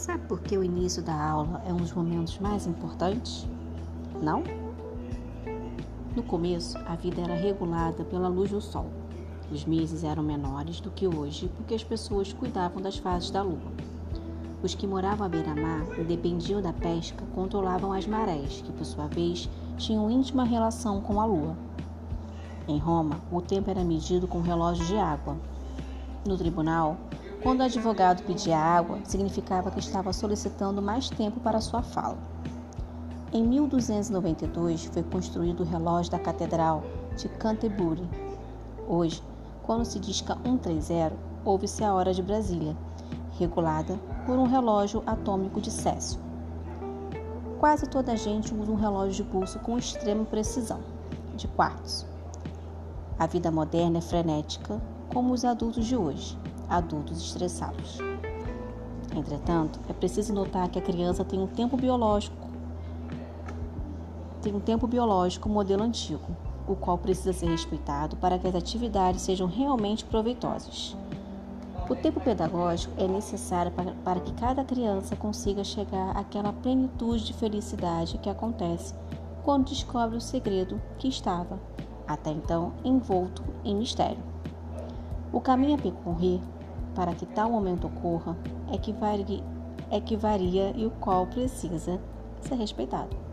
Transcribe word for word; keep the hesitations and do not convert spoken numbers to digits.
Sabe por que o início da aula é um dos momentos mais importantes? Não? No começo, a vida era regulada pela luz do sol. Os meses eram menores do que hoje porque as pessoas cuidavam das fases da lua. Os que moravam à beira-mar e dependiam da pesca controlavam as marés, que por sua vez tinham íntima relação com a lua. Em Roma, o tempo era medido com relógio de água. No tribunal, quando o advogado pedia água, significava que estava solicitando mais tempo para sua fala. Em mil duzentos e noventa e dois foi construído o relógio da Catedral de Canterbury. Hoje, quando se disca cento e trinta, ouve-se a hora de Brasília, regulada por um relógio atômico de Césio. Quase toda a gente usa um relógio de pulso com extrema precisão, de quartos. A vida moderna é frenética, como os adultos de hoje, adultos estressados. Entretanto, é preciso notar que a criança tem um tempo biológico, tem um tempo biológico modelo antigo, o qual precisa ser respeitado para que as atividades sejam realmente proveitosas. O tempo pedagógico é necessário para, para que cada criança consiga chegar àquela plenitude de felicidade que acontece quando descobre o segredo que estava, até então, envolto em mistério. O caminho a percorrer para que tal momento ocorra é que varia, é que varia e o qual precisa ser respeitado.